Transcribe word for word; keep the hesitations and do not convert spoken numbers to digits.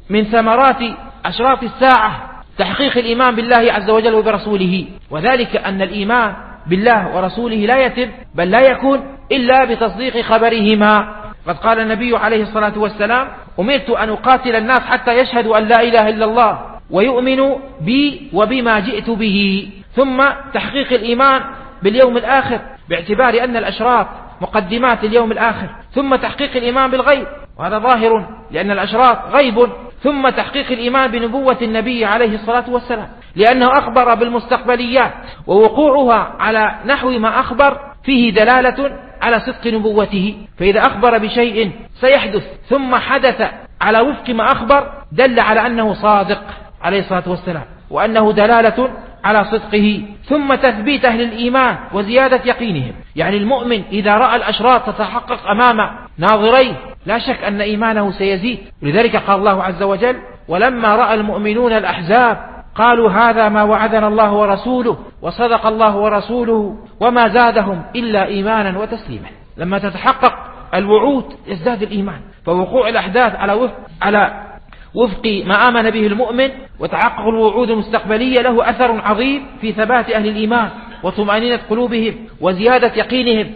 من ثمرات أشراط الساعة تحقيق الإيمان بالله عز وجل وبرسوله، وذلك أن الإيمان بالله ورسوله لا يتم بل لا يكون إلا بتصديق خبرهما. قد قال النبي عليه الصلاة والسلام: أمرت أن أقاتل الناس حتى يشهدوا أن لا إله إلا الله ويؤمنوا بي وبما جئت به. ثم تحقيق الإيمان باليوم الآخر باعتبار أن الأشراط مقدمات اليوم الآخر، ثم تحقيق الإيمان بالغيب وهذا ظاهر لأن الأشراط غيب، ثم تحقيق الإيمان بنبوة النبي عليه الصلاة والسلام لأنه أخبر بالمستقبليات، ووقوعها على نحو ما أخبر فيه دلالة على صدق نبوته، فإذا أخبر بشيء سيحدث ثم حدث على وفق ما أخبر دل على أنه صادق عليه الصلاة والسلام وأنه دلالة على صدقه. ثم تثبيت أهل الإيمان وزيادة يقينهم، يعني المؤمن إذا رأى الأشراط تتحقق أمام ناظريه لا شك أن إيمانه سيزيد. لذلك قال الله عز وجل: ولما رأى المؤمنون الأحزاب قالوا هذا ما وعدنا الله ورسوله وصدق الله ورسوله وما زادهم إلا إيمانا وتسليما. لما تتحقق الوعود يزداد الإيمان، فوقوع الأحداث على وفق, على وفق ما آمن به المؤمن وتحقق الوعود المستقبلية له أثر عظيم في ثبات أهل الإيمان وطمأنينة قلوبهم وزيادة يقينهم.